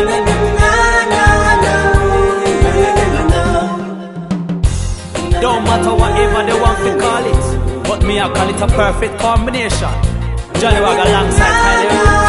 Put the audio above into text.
Don't matter whatever they want to call it, but me I call it a perfect combination. Johnny Wagga alongside Kylie.